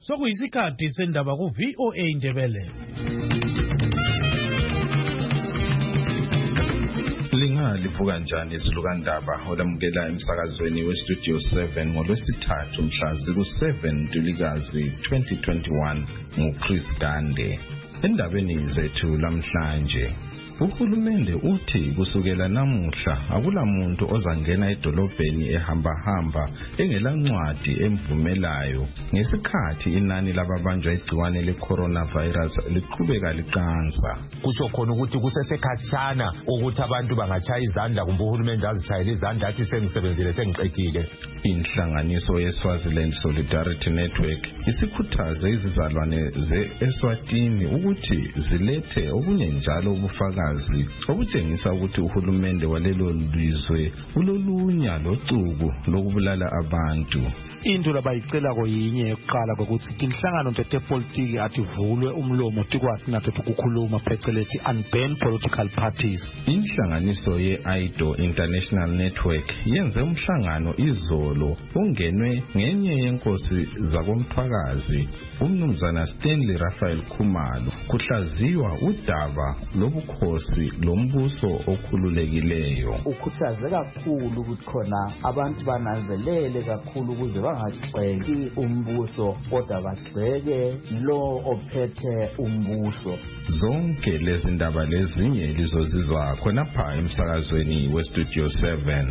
Sokuyisikhathi sendaba ku VOA Indebele. Livuka njani izilukandaba olamukela emsakazweni weStudio 7 ngolwesithathu mhla ziku-7 Ntulikazi 2021 nguChris Gande. Endabeni zethu lamhlanje, uhulumende uthi kusukela namuhla akulamuntu ozangena edolobheni ehamba engelancwadi emvumelayo ngesikhathi inani lababanjwa igciwane le-coronavirus liqhubeka liqansa. Kusho khona ukuthi kusesekhatshana ukuthi abantu bangachaya izandla kumbe uhulumende azitshayele izandla athi sengisebenzile sengiqedile. Inhlanganiso yeSwaziland Solidarity Network isikhuthaze izizalwane ze-Eswatini ukuthi zilethe okunye njalo ubufakazi okutshengisa ukuthi uhulumende walelo lizwe ulolunya locuku lokubulala abantu. Into labayicela koyinye eqala ukuthi inhlangano ntepolitiki athi vulwe umlomo tikwathi nathi ukukhuluma phecelezi unban political parties. Inhlanganiso ye-IDO International Network yenze umhlangano izolo ongenwe ngenye yenkosi zakomthwakazi umnumzana Stanley Raphael Khumalo kuhlaziywa udaba lobukhosi lombuso okhululekileyo. Ukhuthaze kakhulu ukuthi khona abantu bananzelele kakhulu ukuze bangagxeki umbuso kodwa bagxeke lo ophethe umbuso. Zonke lezi ndaba lezinye lizozizwa khonapha emsakazweni weStudio 7.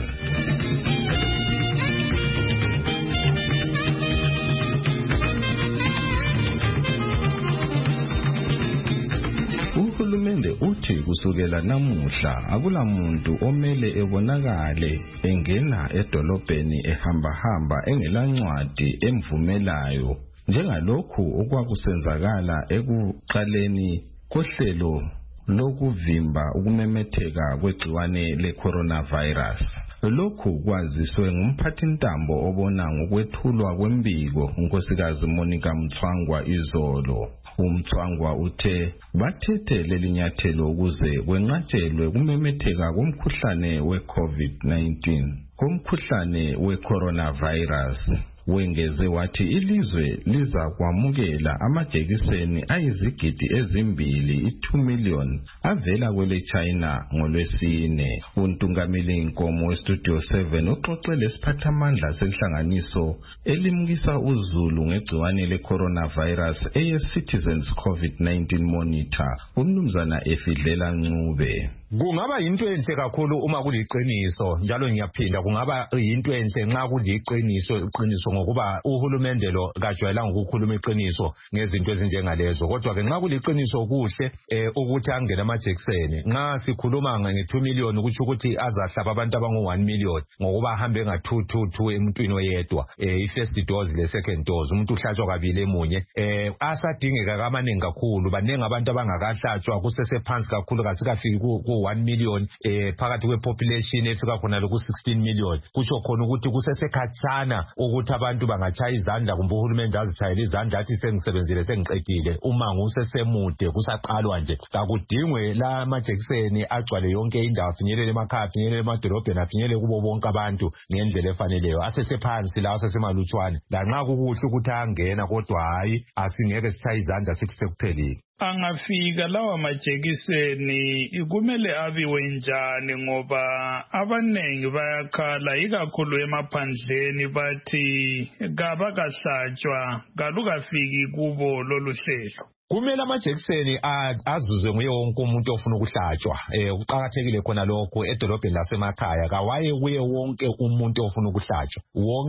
Uhulumende uthi kusukela namuhla akulamuntu omele ebonakale engena edolobheni ehamba engelancwadi emvumelayo njengalokhu okwakusenzakala ekuqaleni kohlelo lokuvimba ukumemetheka kwegciwane le-coronavirus. Lokhu kwaziswe ngumphathintambo obona ngokwethulwa kwembiko unkosikazi Monica Mthwangwa izolo. Umthwangwa uthe bathethe lelinyathelo ukuze kwenqatshelwe kumemetheka komkhuhlane we-COVID-19 komkhuhlane we-coronavirus. Wengeze wathi ilizwe liza kwamukela amajekiseni ayizigidi ezimbili 2 million avela kwele China ngolwesine. Untungameli inkomo weStudio 7 uxoxele isiphathamandla senhlanganiso elimukisa uzulu ngegciwane le-coronavirus eye-Citizens COVID-19 Monitor umnumzana Efidlela Ncube. Kungaba yinto enhle kakhulu uma kuliqiniso, njalo ngiyaphinda kungaba yinto enhle nxa kuliqiniso ngokuba uhulumende lo kajwayelanga ukukhuluma iqiniso ngezinto ezinjengalezo. Kodwa ke nxa kuliqiniso kuhle ukuthi angena amajekiseni. Nxa sikhuluma nge2 million kuthi ukuthi azahlaba abantu abangu1 million ngokuba ahambe nga2 emuntwini oyedwa. I-first dose le second dose umuntu uhlatshwa kabili emunye. Asadingeka kamaningi kakhulu, baningi abantu abangakahlatshwa kusesephansi kakhulu kasikafiki ku 1 million phakathi kwepopulation efika khona loku 16 million. Kusho khona ukuthi kusesekhatshana ukuthi abantu bangachaya izandla kumbe uhulumende azitshayele izandla athi sengisebenzile sengiqedile. Umango usesemude kusaqalwa nje. Akudingwe la majekiseni agcwale yonke indawo, afinyelele emakhaya, afinyelele emadolobheni, afinyelele kubo bonke abantu ngendlela efaneleyo. Asesephansi la asesemalutshwane. Lanxa kukuhle ukuthi angena kodwa hayi asingeke sichaye izandla sithi sekuphelile. Angafika lawa majekiseni kumele abiwe njani ngoba abanengi bayakhala ikakhulu emaphandleni bathi kabakahlatshwa kalukafiki kubo lolu hlelo. Kumele amajekiseni azuzwe nguye wonke umuntu ofuna ukuhlatshwa. Kuqakathekile khona lokho edolobheni lasemakhaya kawaye kuye wonke umuntu ofuna ukuhlatshwa.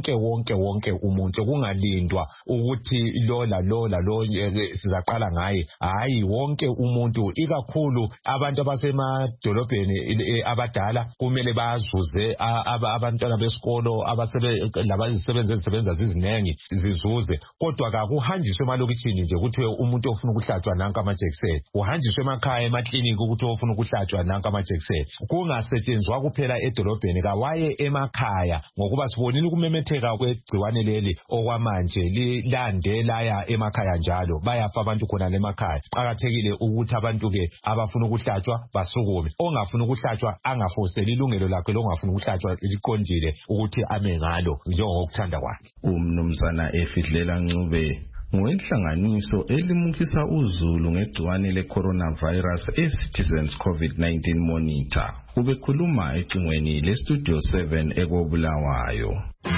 Wonke umuntu kungalindwa ukuthi lo sizaqala ngaye. Hayi, wonke umuntu, ikakhulu abantu abasemadolobheni abadala kumele bazuze, abantwana besikolo labazisebenza ezisebenza zizinengi zizuze. Kodwa kakuhanjiswe emalokitshini nje ukuthi umuntu ofuna ukuhlatshwa nanka amajekiseni, uhanjiswe emakhaya emakliniki ukuthi ofuna ukuhlatshwa nanka amajekiseni. Kungasetshenzwa kuphela edolobheni, kawaye emakhaya ngokuba sibonile ukumemetheka kwegciwane leli okwamanje lilande laya emakhaya njalo bayafa abantu khona emakhaya. Qakathekile ukuthi abantu ke abafuna ukuhlatshwa basukume, ongafuna ukuhlatshwa angafoseli ilungelo lakhe longafuna ukuhlatshwa liqondile ukuthi ame ngalo njengokuthanda kwakhe. Umnumzana Efidlela Ncube ngwenhlanganiso elimukisa uzulu ngegciwane le-coronavirus e-Citizens COVID-19 Monitor. Ubekhuluma ecingweni le-Studio 7 eKobulawayo.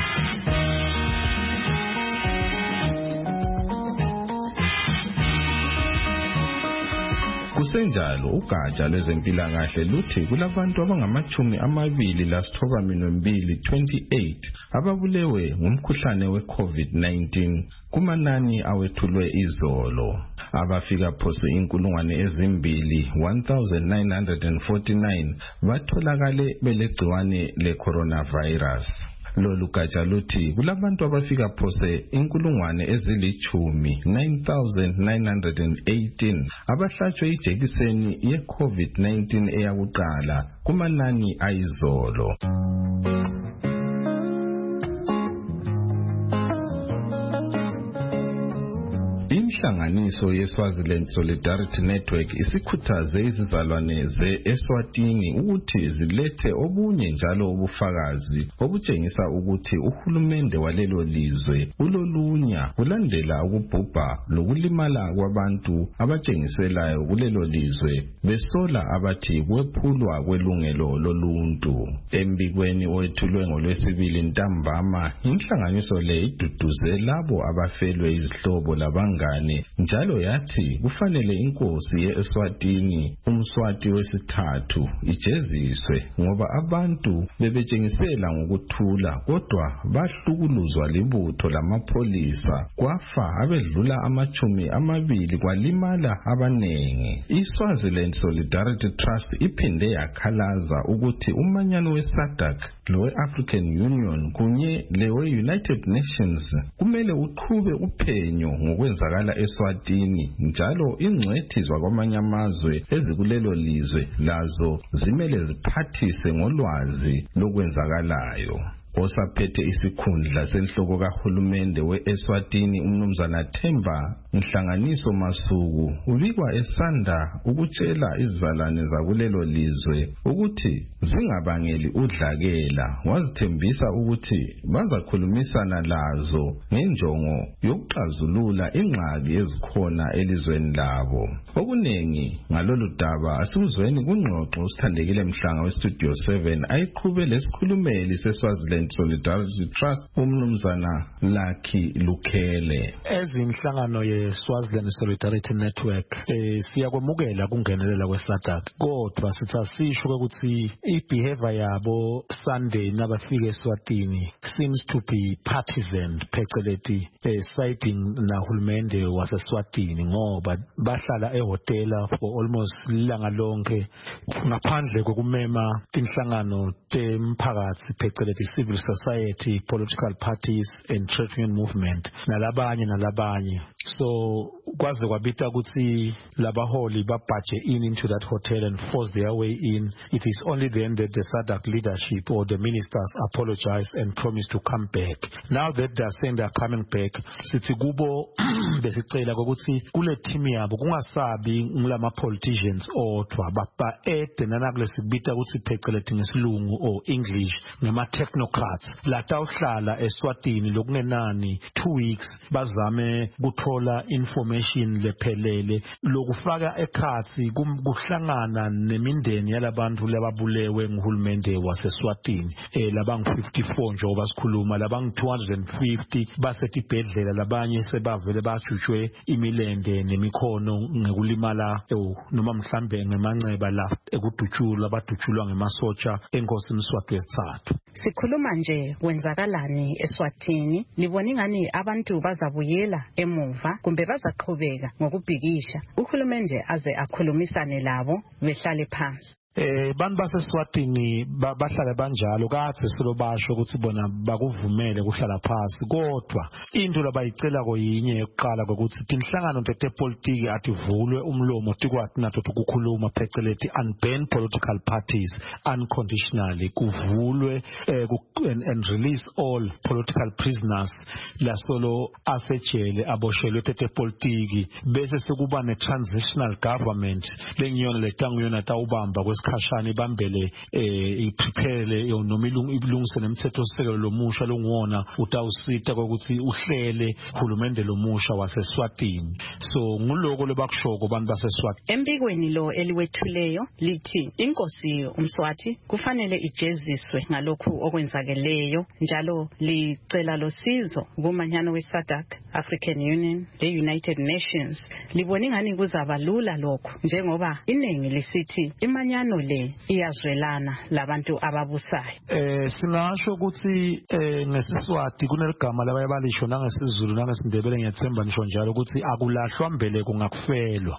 Kusenjalo ugatsha lwezempilakahle luthi kulabantu abangama-28 ababulewe ngumkhuhlane we-COVID-19 kumanani awethulwe izolo. Abafika phose 2,1949 batholakale belegciwane le-coronavirus. Lolu gatsha luthi kulabantu abafika phose 9,918 abahlatshwe ijekiseni ye-COVID-19 eyakuqala kumanani ayizolo. Inhlanganiso ye-Swaziland Solidarity Network isikhuthaze izizalwane ze-Eswatini ukuthi zilethe obunye njalo ubufakazi obutshengisa ukuthi uhulumende walelo lizwe ulolunya kulandela ukubhubha lokulimala kwabantu abatshengiselayo kulelo lizwe besola abathi kwephulwa kwelungelo loluntu. Embikweni owethulwe ngoLwesibili ntambama, inhlanganiso le iduduze labo abafelwe izihlobo labangane njalo yathi kufanele inkosi ye-Eswatini umswati wesithathu ijeziswe ngoba abantu bebetshengisela ngokuthula kodwa bahlukuluzwa libutho lamapholisa kwafa abedlula 20 kwalimala abanengi. iSwaziland Solidarity Trust iphinde yakhalaza ukuthi umanyano weSADC lowe-African Union kunye lewe-United Nations kumele uqhube uphenyo ngokwenzakala eSwatini njalo ingcwethizwa kwamanye amazwe ezikulelo lizwe lazo zimele ziphathise ngolwazi lokwenzakalayo. Osaphethe isikhundla senhloko kahulumende we-Eswatini umnumzana Themba Nhlanganiso Masuku ubikwa esanda ukutshela izizalwane zakulelo lizwe ukuthi zingabangeli udlakela, wazithembisa ukuthi bazakhulumisana lazo ngenjongo yokuxazulula ingxaki ezikhona elizweni labo. Okunengi ngalolu daba asikuzweni kungxoxo usithandekile Mhlanga we-Studio 7 ayiqhube lesikhulumeli seSwaziland Solidarity Trust umnumzana Lucky Lukhele. Ezinhlangano ye-Swaziland Solidarity Network siyakwamukela kungenelela kweSADC kodwa sithi asisho ukuthi i-behavior yabo Sunday nabafika eSwatini seems to be partisan phecelezi siding nahulumende waseSwatini ngoba bahlala ehotela for almost ilanga lonke ngaphandle kokumema inhlangano temphakathi phecelezi civil society, political parties and trade union movement nalabanye. So kwaze kwabita ukuthi labaholi babhaje into that hotel and force their way in. It is only then that the SADC leadership or the ministers apologize and promise to come back. Now that they are saying they are coming back, sithi kubo besicela ukuthi kule team yabo kungasabi ngilama politicians odwa ba-ede nanakule sikubita ukuthi phecelezi ngesilungu or English ngama technocrats latawuhlala eSwatini lokungenani 2 weeks bazame kuthola information lephelele lokufaka ekhathi kuhlangana nemindeni yalabantu lababulewe nguhulumende waseSwatini labangu 54 njengoba sikhuluma labangu 250 basetibhedlela labanye sebavele bajutshwe imilende nemikhono ngekulimala noma mhlambe ngemanceba la ekudutshulwa abadutshulwa ngemasotsha enkosini Mswati wesithathu. Sikhuluma nje kwenzakalani eSwatini, nibona ingani abantu bazabuyela emuva kumbe bazaqhubeka ngokubhikisha uhulumende aze akhulumisane labo behlale phansi? Bantu baseSwatini bahlala banjalo kathi silo basho ukuthi bona bakuvumele kuhlala phansi kodwa into labayicela koyinye yokuqala ukuthi inhlangano tepolitiki ativulwe umlomo tikwathi nathi ukukhuluma phecelezi unban political parties unconditionally kuvulwe and release all political prisoners lasolo asejele aboshelwe tepolitiki bese sekuba ne transitional government lengiyona letanguyona tawubamba yesikhashana ibambele iprepare noma ilungise nemithetho sisekelo lomusha longuwona utawusita ukuthi uhlele uhulumende lomusha waseSwatini. So nguloko lebakushoko abantu baseSwatini. Embikweni lo eliwethuleyo lithi inkosi uMswati kufanele ijeziswe ngalokhu okwenzakeleyo, njalo licela losizo kumanyano weSADC, African Union, the United Nations. Libona ingani kuzaba lula lokho njengoba iningi lisithi imanyano le iyazwelana labantu ababusayo. Singasho ukuthi ngesiswati kuneligama labayabalisho nangesizulu nangesindebele ngiyethemba nisho njalo ukuthi akulahlwa mbele kungakufelwa.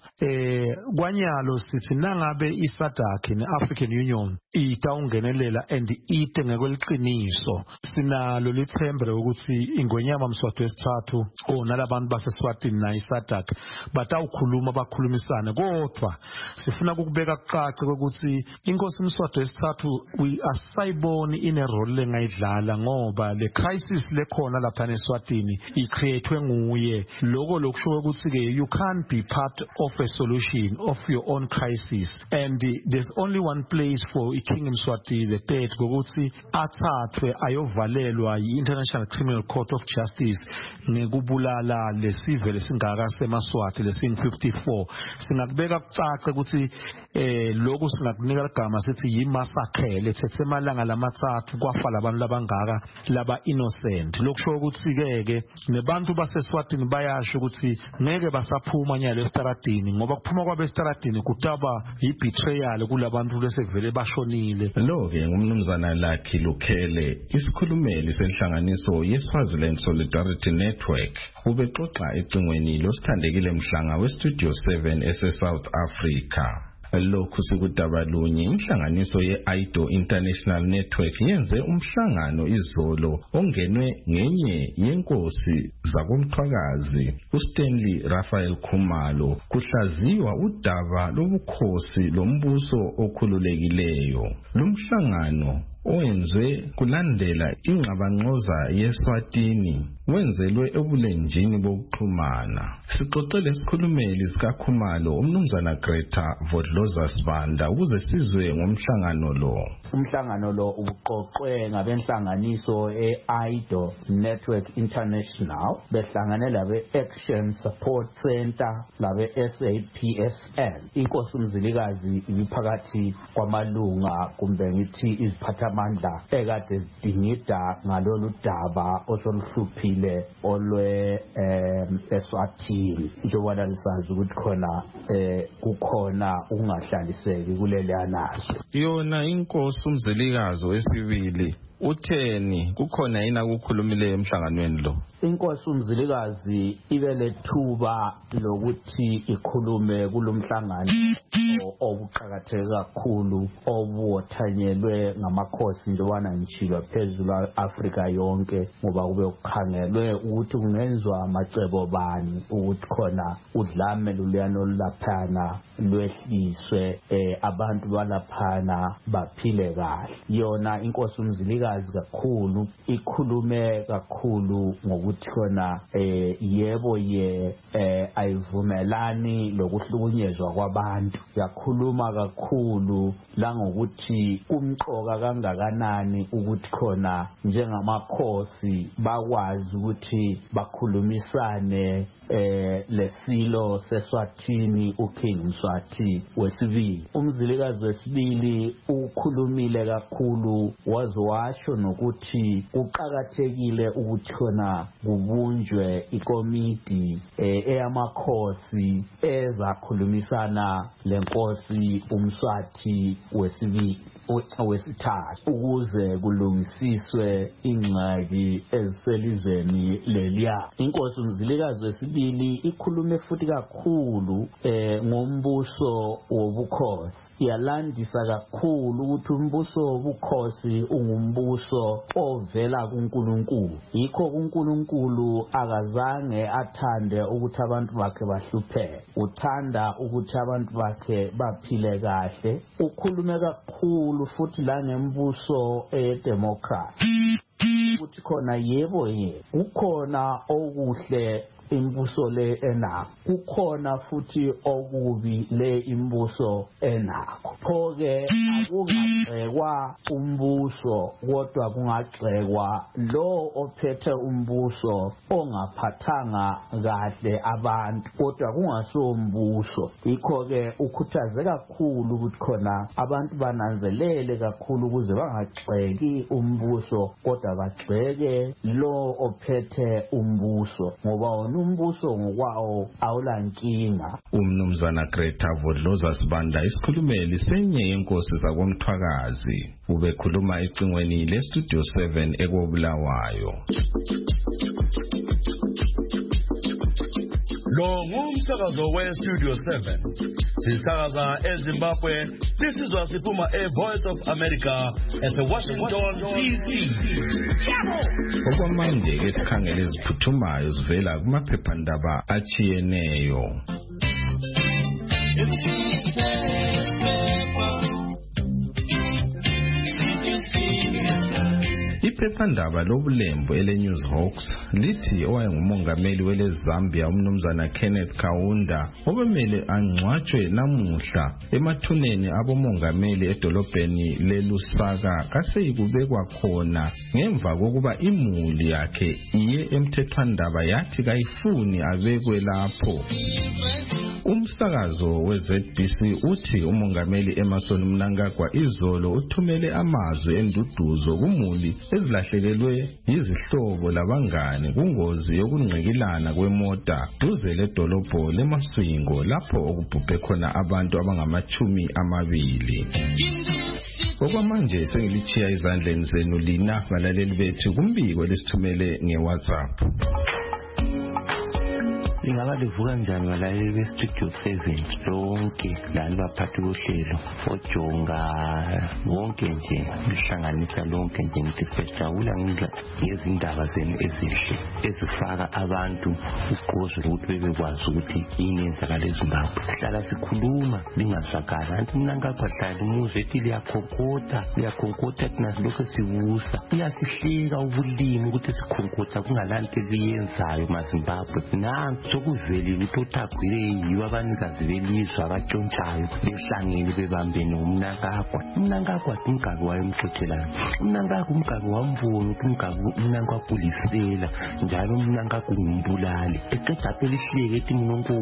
Kwanyalo sithi nangabe iSADC neAfrican Union itawungenelela and ite ngekweliqiniso, sinalo lithembe ukuthi ingonyama Mswati wesithathu nalabantu baseSwatini na iSADC batawukhuluma bakhulumisane. Kodwa sifuna ukubeka kucace ukuthi inkosi Mswati wesithathu asayiboni ine role lengayidlala, ngoba le crisis lekhona lapha eSwatini icreatewe nguye. Lokho lokusho ukuthi ke you can't be part of a solution of your own crisis, and there's only one place for King Mswati the third ukuthi athathwe ayovalelwa yi-International Criminal Court of Justice ngekubulala lesive lesingaka semaswati lesin54. Singakubeka kucace ukuthi lokho singakunika igama sithi yimassacre lethethe emalanga lamathathu kwafa labantu labangaka laba innocent. Lokusho ukuthi ke nebantu baseSwatini bayasho ukuthi ngeke basaphuma nyalo estaradini, ngoba kuphuma kwabe estaradini kutaba yibetrayal kulabantu lesevele bashonile. Lo ke ngumnumzana Lucky Lukhele, isikhulumeli senhlanganiso yeSwaziland Solidarity Network, ubexoxa ecingweni losithandekile mhlanga weStudio 7 eseSouth Africa. Lokhu sikudaba lunye inhlanganiso ye-IDO International Network yenze umhlangano izolo ongenwe ngenye yenkosi zakomthwakazi uStanley Raphael Khumalo kuhlaziywa udaba lobukhosi lombuso okhululekileyo. Lumhlangano owenziwe kulandela ingxabangxoza yeSwatini wenzelwe ebulenjini bokuxhumana. Sixoxele isikhulumeli sikaKhumalo umnumzana Greta Vodloza Sibanda ukuze sizwe ngomhlangano lo. Umhlangano lo uqoqwe ngabenhlanganiso e-IDO Network International behlangane labe Action Support Center labe SAPSL. Inkosi uMzilikazi ibiphakathi kwamalunga kumbe ngithi iziphathamandla ekade zidingida ngalolu daba osolhluphile olwe eSwatini. Njengoba lisazi ukuthi khona kukhona ukungahlaliseki kuleli anazo. Yona inkosi uMzilikazi wesibili utheni kukhona yina ukukhulumile emhlanganweni lo? Inkosi uMzilikazi ibelethuba lokuthi ikhulume kulomhlangano obuqhakatheke kakhulu obuwothanyelwe ngamakhosi njengoba ngitshilo phezulu Afrika yonke, ngoba kube ukhangelwe ukuthi kungenzwa amacebo bani ukuthi khona udlame luluyano laphana lwehliswe abantu balaphana baphile kahle. Yona inkosi uMzilikazi kakhulu ikhulume kakhulu ngokuthi khona yebo ayivumelani lokuhlukunyezwa kwabantu. Yakhuluma kakhulu langokuthi kumqoka kangakanani ukuthi khona njengamakhosi bakwazi ukuthi bakhulumisane lesilo seSwatini uKing Mswati wesibili. UMzilikazi wesibili ukhulumile kakhulu wazwasho nokuthi kuqhakathekile ukuthi khona kubunjwe ikomiti eyamakhosi ezakhulumisana lenkosi uMswati wesibili wesithathu ukuze kulungisiswe ingxaki eziselizweni leliya. Inkosi uMzilikazi wesibili ikhulume futhi kakhulu ngombuso wobukhosi. Yalandisa kakhulu ukuthi umbuso wobukhosi ungumbuso ovela kuNkulunkulu. Yikho uNkulunkulu akazange athande ukuthi abantu bakhe bahlupheke, uthanda ukuthi abantu bakhe baphile kahle. Ukhulume kakhulu futhi la ngembuso edemocracy ukuthi khona yebo kukhona okuhle imbuso le enakho kukhona futhi okubi le imbuso enakho pho-ke akungagxekwa umbuso kodwa kungagxekwa lo ophethe umbuso ongaphathanga kahle abantu kodwa kungasombuso yikho-ke ukhuthaze kakhulu ukuthi khona abantu bananzelele kakhulu ukuze bangagxeki umbuso kodwa bagxeke lo ophethe umbuso ngoba wona umbuso ngokwawo awulankinga. Umnumzana Greta Vodloza Sibanda isikhulumeli senye yenkosi zakomthwakazi ubekhuluma ecingweni leStudio 7 eKobulawayo. Lo ngumsakazo weStudio 7 sisakaza eZimbabwe sisizwa siphuma eVoice of America eseWashington DC. Okwamanje ke sikhangele eziphuthumayo zivela kumaphephandaba achiyeneyo. Iphephandaba lobulembu eleNewsHawks lithi owayengumongameli weleZambia umnumzana Kenneth Kaunda obemele angcwatshwe namuhla emathuneni abomongameli edolobheni leLusaka kaseyikubekwa khona ngemva kokuba imuli yakhe iye emthethwandaba yathi kayifuni abekwe lapho. Umsakazo weZBC uthi umongameli Emmerson Mnangagwa izolo uthumele amazwi enduduzo kumuli ezilahlekelwe yizihlobo labangane kungozi yokungqikilana kwemota duze ledolobho leMaswingo lapho okubhubhe khona abantu abangama-20. Okwamanje sengilichiya izandleni zenu lina balaleli bethu kumbiko lesithumele ngeWhatsApp. Ingaba livuka njani balaleli beStudio 7 lonke lani baphathi bohlelo ojonga wonke nje lihlanganisa lonke nje ngithi siyajabula ngezindaba zenu ezihle ezifaka abantu uqozo ukuthi bebekwazi ukuthi yini yenzakala eZimbabwe. Sihlala sikhuluma lingazwakala anti Mnangagwa hlala umuze ethi liyakhonkotha thina silokhu sibusa iyasihleka ubulimi ukuthi sikhonkotha kungalanto eliyenzayo maZimbabwe nansi sokuvelile ukuthi oThagwire yiwo abanikazi belizwe abatshontshayo behlangene bebambene uMnangagwa. Umnangagwa umgabi wayemxoxelana Umnangagwa umgabi wambona ukuthi Mnangagwa ulisela njalo Mnangagwa ngumbulali eqeda phela ihleke ethi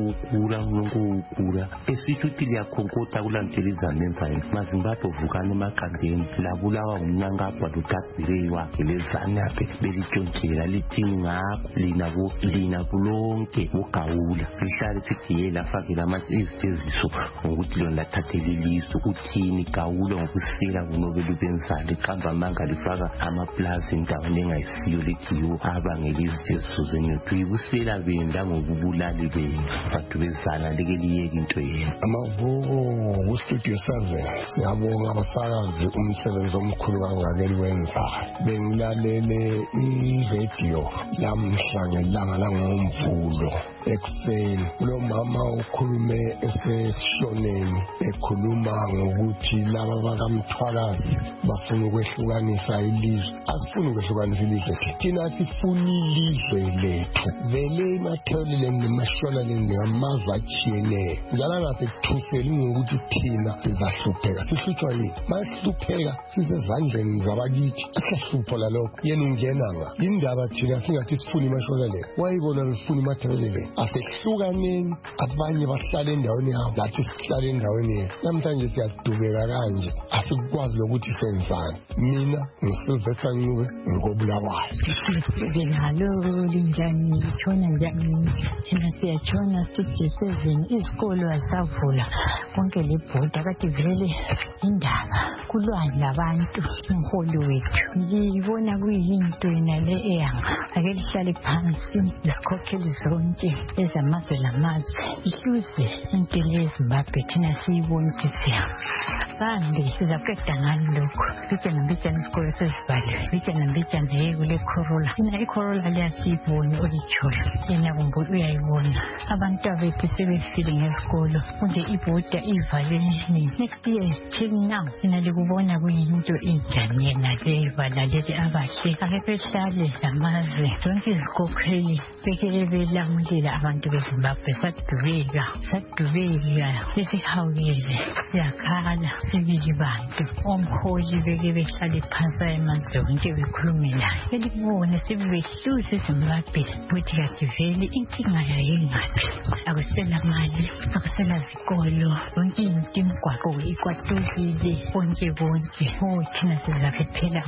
mnonkokura esithi ukuthi liyakhonkotha kulantelizana enzayo maZimbabwe vukana emaqandeni labulawa uMnangagwa loThagwire wakhe lezane yakhe belitshontshela lithini ngakho lina kulonke Gawula lihlale sigiye lafakela iziteziso ngokuthi lona lathathela ilizwe uthini Gawula ngokusela kunobela ubenzali iqamba amanga lifaka amaplazi endaweni engayisiyo lekiyo abangela iziteziso zenethu ibusela benda ngokubulali benu bantu bezana leke liyeke into yenu. Amavuko kuStudio 7 siyabonga abasakazi umsebenzi omkhulu kangaka wenzayo. Bengilalele iradio lamhla ngelanga langomvulo ekuseni lo mama ukhulume eseshoneni ekhuluma ngokuthi laba bakamthwakazi bafuna ukwehlukanisa ilizwe. Asifuni ukwehlukanisa ilizwe thina sifuna ilizwe lethu vele imathelele nemashonaleni ngamazwe achiyeneyo njalo ngasekuthuseli ngokuthi thina sizahlupheka sihlutshwa yini masihlupheka sisezandleni zabakithi asihlupho lalokho yena ungenanga indaba thina singathi sifuna imashonaleni wayibona befuna imathelele asehlukaneni abanye bahlala endaweni yabo lathi sihlala endaweni yethu namhlanje siyadubeka kanje asikwazi lokuthi senzani. Mina ngiSylvester Ncube ngikobulawayo. Halo linjani tshona njani thina siyatshona Studio 7 izikolo azavula konke lebhoda kade vele indaba kulwana labantu umholi wethu ngibona kuyinto yena le eyanga ake lihlale phansi isikhokheli zonke ezamazwe lamazwe ihluze impilo yeZimbabwe thina siyibona ukuthi sande sizaqeda ngani lokho mbijana isikole sezibhaliwe mbijana kule Corolla thina iCorolla liyasiyibona olitshola yena kumbuyo uyayibona abantu abethu sebefile ngesikolo kunje ibhoda ivaleni next year till now thina likubona kuyinto enjani yena le balaleli abahle ake behlale lamazwe zonke izikhokheli bekele belamulela siyaphila abantu beZimbabwe sadubeka sesihawukile siyakhala sibili bantu omholi beke behlale phansi amanzi wonke bekhulume naye belibone sebehluse Zimbabwe ukuthi kathi vele inkinga yayingaphi akusela mali akusela zikolo yonke imigwaqo ikwatulile konke thina sizaphephela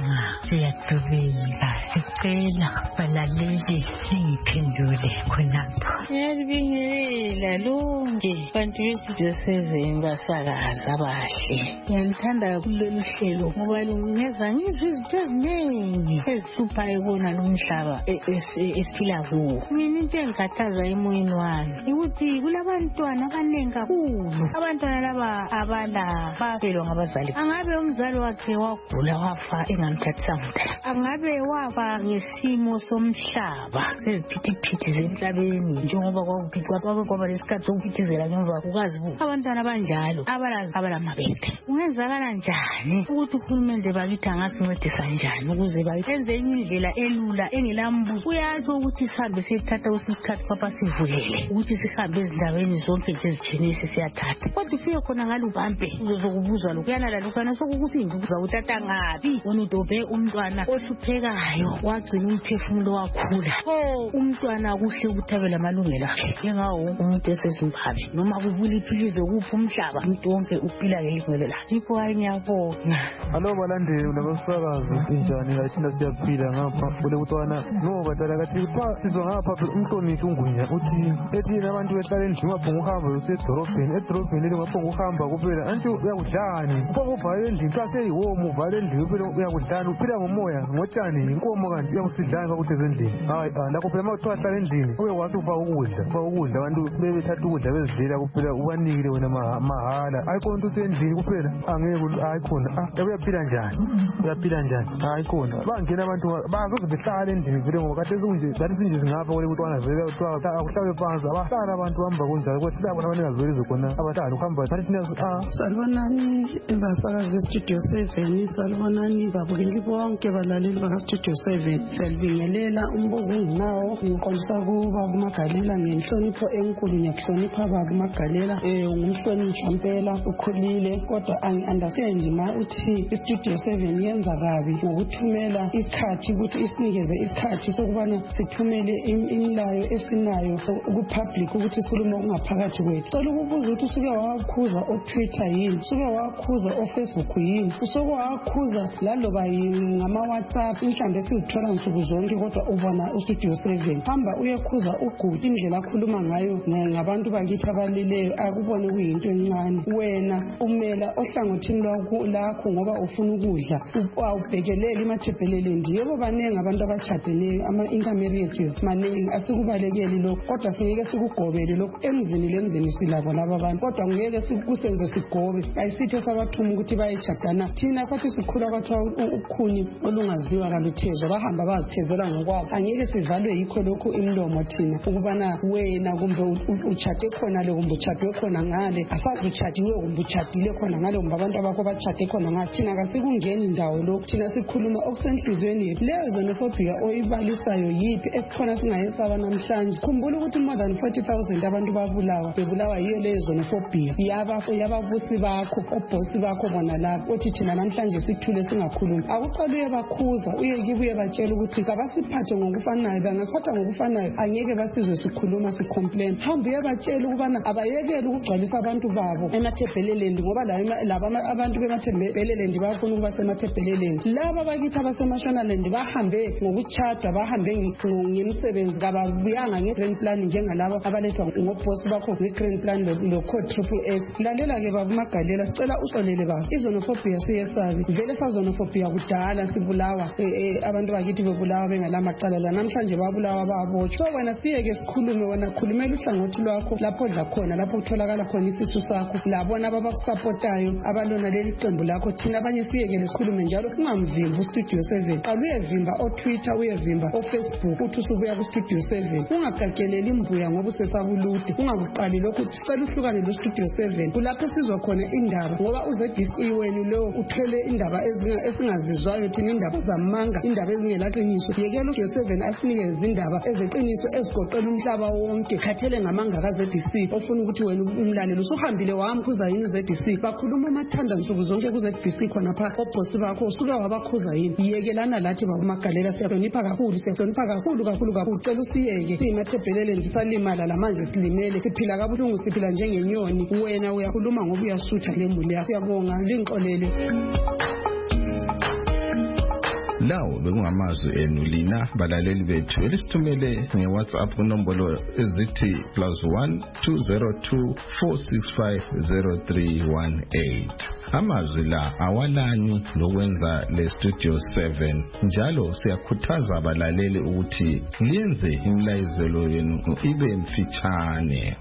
siyadubeka sicela balaleli singiphendule khonapho ngiyalibingelela lonke bantu beStudio 7 basakaza abahle ngiyalithanda kulolu hlelo ngoba lungeza ngizwe izinto eziningi ezihluphayo kona lomhlaba esiphila kuwo. Mina into engikhathaza emoyeni wami ukuthi kulabantwana abaningi kakhulu abantwana laba abala bafelwa ngabazali. Angabe umzali wakhe wagula wafa engamthathanga mntana, angabe wafa ngesimo somhlaba seziphithiphithi zemhlabeni njengoba kwaba lesikhathi sokuphithizela ngemva kukazibuka. Abantwana abanjalo abalamabethe kungenzakala njani ukuthi uhulumende bakithi angasincedisa njani ukuze benze indlela elula engelambuzo? Uyatsho ukuthi sihambe siyethatha isikhathi papa sivulele ukuthi sihambe ezindaweni zonke nje ezitshenisi siyathatha, kodwa ufike khona ngalubambe uzokubuzwa lokuyana lalokana sokukusinda ukuza utata ngapi wona udobe umntwana ohluphekayo wagcina umphefumulo wakhula. Umntwana kuhle ukuthi abe lamalungelo akhe njengawo wonke umuntu eseZimbabwe noma kubuliphi ilizwe kuphi umhlaba umuntu wonke uphila ngelungelo lakhe. Yikho ngiyabonga. Alo balandeli labasakazi injani lathina siyaphila ngapha kule kutwana no badala kathi uthiwa sizwa ngapha umhloniphi ungunya uthi ethi abantu behlala endlini ungaphonga uhamba edorobheni ungaphonga uhamba kuphela anti uyakudlani uphonga uvale endlini xa seyiwomo uvale endlini kuphela uyakudlani uphila ngomoya ngotshani inkomo kanti uyakusidlani kakuthi ezendlini. Hayi lakho phela ma uthiwa hlala endlini ube wathi ufa ukudla abantu bebethatha ukudla bezidlela kuphela ubanikile wena mahala ayikhona ukuthi endlini kuphela angeke ayikhona uyaphila njani ayikhona bangena abantu bazoze behlala endlini vele ngoba kade kunje bathi sinje singapha kule kutwana vele kuthiwa akuhlabe phansi abahlala abantu hamba kunjalo kodwa silabo abaningazweli khona abahlala ukuhamba bathi thina salibonani basakazi beStudio 7 salibonani babukeli bonke balaleli bakaStudio 7 siyalibingelela umbuzo enginawo ngiqondisa kuba kuMagalela ngenhlonipho enkulu ngiyakuhlonipha baba uMagalela ngumhlonipha impela ukhulile kodwa angi-understand ma uthi iStudio 7 yenza kabi ngokuthumela isikhathi ukuthi isinikeze isikhathi sokubana sithumele imilayo esinayo ku-public ukuthi sikhulume okungaphakathi kwethu. Cela ukubuza ukuthi usuke wawakhuza o-Twitter yini, usuke wawakhuza o-Facebook yini, usuke wawakhuza laloba ngama-WhatsApp mhlawumbe sizithola nsuku zonke kodwa ubona uStudio 7. Hamba uyekhuza uGudi indlela akhuluma ngayo ngabantu bakithi abalileyo akubone kuyinto encane. Wena umela ohlangothini lakho ngoba ufuna ukudla awubhekeleli imathebhelelendi. Yebo baningi abantu abatshadeneyo ama-intermarriages maningi asikubalekeli lokho kodwa singeke sikugobele lokho emzini silabo laba abantu kodwa ngeke sikusenze sigobe. Ayisithi sabathuma ukuthi bayetshadana thina sathi sikhula kwathiwa ukhuni olungaziwa kaluthezwa bahamba bazithezela ngokwabo. Angeke sivalwe yikho lokho imlomo thina ukubana wena kumbe uchade khona le kumbe uchadwe khona ngale asazi uchadiwe kumbe uchadile khona ngale kumbe abantu abakho bachade khona ngale. Thina kasikungeni indawo lokho thina sikhuluma okusenhlizweni yethu. Leyo xenophobia oyibalisayo yiphi esikhona singayesaba namhlanje? Khumbula ukuthi more than 40,000 abantu bebulawa yiyo leyo xenophobia yababusi bakho obhosi bakho bona lapho othi thina namhlanje sithule singakhulumi. Akuqala uyebakhuza uyekibe uyebatshela ukuthi kabasiphathe ngokufanayo bangasiphatha ngokufanayo angeke basizwe sikhuluma sicomplain. Hamba uyebatshela ukubana abayekele ukugcwalisa abantu babo emathebhelelendi ngoba laba abantu bemathebhelelendi bafuna ukuba semathebhelelendi. Laba bakithi abaseMashonaland bahambe ngokuchada bahambe ngemisebenzi kababuyanga nge-grand plan njengalabo abalethwa ngobhosi bakho nge-grand plan lo-code XXX. Lalela-ke baba uMagalela sicela uxolele baba izonophobia siyesabi vele sazonophobia kudala sibulawa abantu bakithi bebulawa bengalamacala la namhlanje babulawa babotshwa. So wena siyeke sikhulume wena khulumela uhlangothi lwakho lapho odla khona lapho kutholakala khona isisu sakho labona abakusapotayo abalona leli qembu lakho thina abanye siyekele sikhulume njalo ungamvimbi uStudio 7. Qala uyevimba o-Twitter uyevimba o-Facebook uthi usubuya kuStudio 7 ungagageleli imbuya ngoba usesabulude ungakuqali lokhu sicela uhlukane loStudio 7 kulapho sizwa khona indaba ngoba uZDC wenu lo uthwele indaba esingazizwayo thina indaba zamanga indaba ezingelaqiniso. Yekela uStudio 7 asinike izindaba ezeqiniso ezigoqela umhlaba wonke khathele ngamangaka ZBC ofuna ukuthi wena umlaleli usuhambile wamkhuza yini ZBC bakhuluma amathanda nsuku zonke ku ZBC khona pha obhosi bakho usuke wabakhuza yini yekelana lathi bakumagalela siyahlonipha kakhulu kakhulu cela usiyeke siyimathebhelele sisalimala lamanje silimele siphila kabuhlungu siphila njengenyoni wena uyakhuluma ngoba uyasutha lemuli yakho siyabonga lingxolele. Lawo bekungamazwi enu lina balaleli bethu elisithumele ngeWhatsApp kunombolo ezithi +1 202 465 0318. Amazwi la awalani lokwenza le Studio 7 njalo siyakhuthaza abalaleli ukuthi liyenze imlayizelo yenu ibe mfitshane.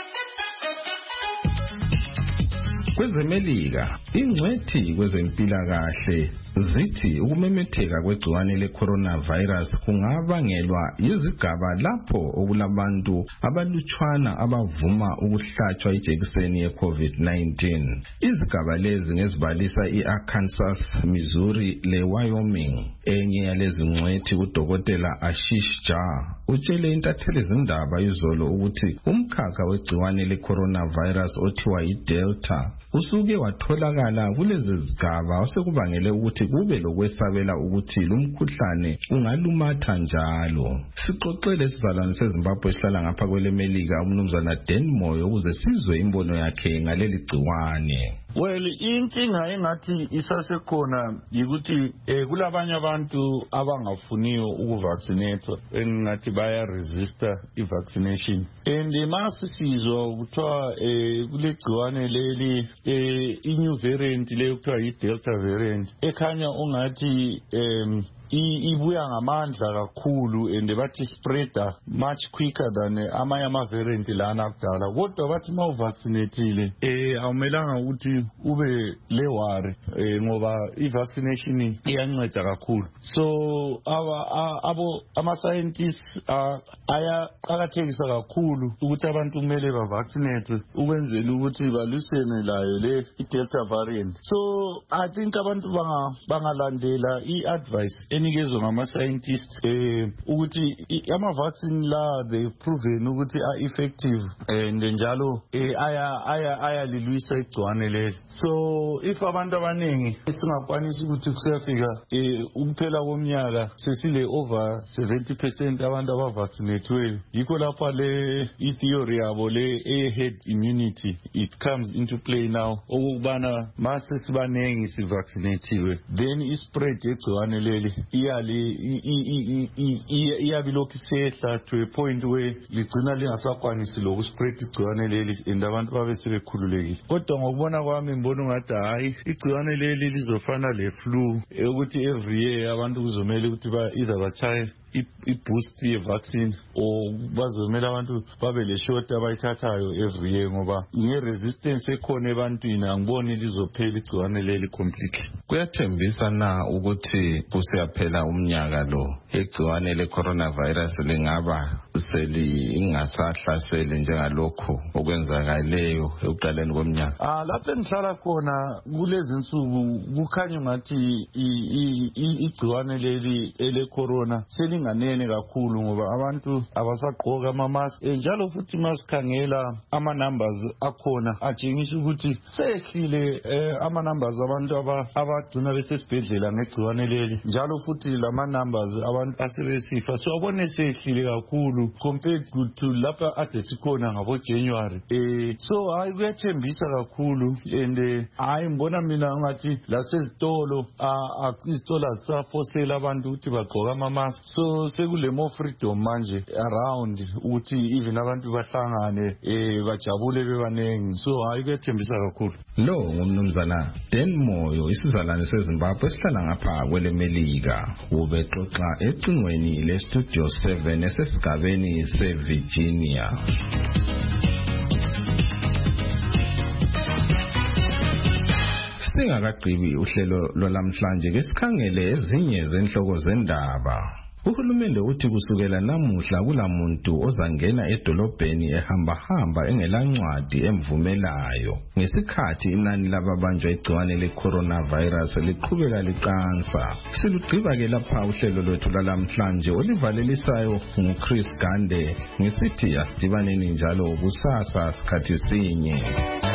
KwezeMelika ingcwethi kwezempilakahle zithi ukumemetheka kwegciwane le-coronavirus kungabangelwa yizigaba lapho okulabantu abalutshwana abavuma ukuhlatshwa ijekiseni ye-COVID-19. Izigaba lezi ngezibalisa i-Arkansas, Missouri le-Wyoming. Enye yalezi ngcwethi uDokotela Ashish Jha utshele intatheli zindaba izolo ukuthi umkhakha wegciwane le-coronavirus othiwa yi-Delta usuke watholakala kulezi zigaba osekubangele ukuthi kube lokwesabela ukuthi lumkhuhlane ungalumatha njalo. Sixoxele sizalwane seZimbabwe esihlala ngapha kweleMelika umnumzana Dan Moyo ukuze sizwe imbono yakhe ngaleli gciwane. Well, inkinga engathi isasekhona yikuthi kulabanye abantu abangafuniyo ukuvaccinate engathi baya resista i-vaccination. And masisizwa kuthiwa kulegciwane leli i-new variant le kuthiwa yi-Delta variant ekhanya ungathi ibuya ngamandla kakhulu and bathi spreader much quicker than amanye ama-variant lana kudala. Kodwa bathi ma uvaccinatile awumelanga ukuthi ube lewari ngoba i-vaccination iyanceda kakhulu. So ama-scientists ayaqakathekisa kakhulu ukuthi abantu kumele bavaccinate ukwenzela ukuthi balwisene layo le i-Delta variant. So I think abantu bangalandela i-advice enikezwe ngama-scientists ukuthi ama-vaccine la they proven ukuthi are-effective and njalo ayalilwisa igciwane leli. So if abantu abaningi singakwanisa ukuthi kusiyafika ukuphela komnyaka sesile over 70% abantu abavaccinathiweyo, yikho lapha le i-theory yabo le herd immunity it comes into play now okubana mase sibanengi sivaccinathiwe then i-spread yegciwane leli iyabilokhu isehla to a point where ligcina lingasakwanisi lokuspread igciwane leli and abantu babe sebekhululekile. Kodwa ngokubona kwami ngibona ngathi hayi igciwane leli lizofana le-flu ukuthi every year abantu kuzomele ukuthi either bachaye i-boost ye-vaccine or bazomela abantu babe le-shot abayithathayo every year ngoba nge-resistance ekhona ebantwini angiboni lizophela igciwane leli completely. Kuyathembisa na ukuthi kusiyaphela umnyaka lo igciwane le-coronavirus lingaba selingasahlaseli njengalokhu okwenzakaleyo ekuqaleni komnyaka? Lapho engihlala khona kulezi nsuku kukhanya ngathi igciwane leli ele-corona selinganene kakhulu ngoba abantu abasagqoka ama-mask njalo futhi masikhangela ama-numbers akhona atshengisa ukuthi sehlile ama-numbers abantu abagcina besesibhedlela ngegciwane leli njalo futhi lama-numbers abantu asebesifa siwabone sehlile kakhulu compared to lapha ade sikhona ngabo-January. So hayi kuyathembisa kakhulu and hayi ngibona mina ngathi lasezitolo izitolo azisafosela abantu ukuthi bagqoka ama-mask. So sekule more freedom manje around ukuthi even abantu bahlangane bajabule bebanengi. So hayi kuyathembisa kakhulu. Lo ngumnumzana Dan Moyo isizalwane seZimbabwe esihlala ngapha kweleMelika ubexoxa ecingweni le-Studio 7 esesigabeni seVirginia. Singakagqibi uhlelo lwalamhlanje ke sikhangele ezinye zenhloko zendaba. Uhulumende uthi kusukela namuhla kulamuntu ozangena edolobheni ehamba engelancwadi emvumelayo. Ngesikhathi inani lababanjwa igciwane le-coronavirus liqhubeka liqansa. Silugqiba ke lapha uhlelo lwethu lalamhlanje olivalelisayo nguChris Gande ngisithi asidibaneni njalo kusasa sikhathi sinye.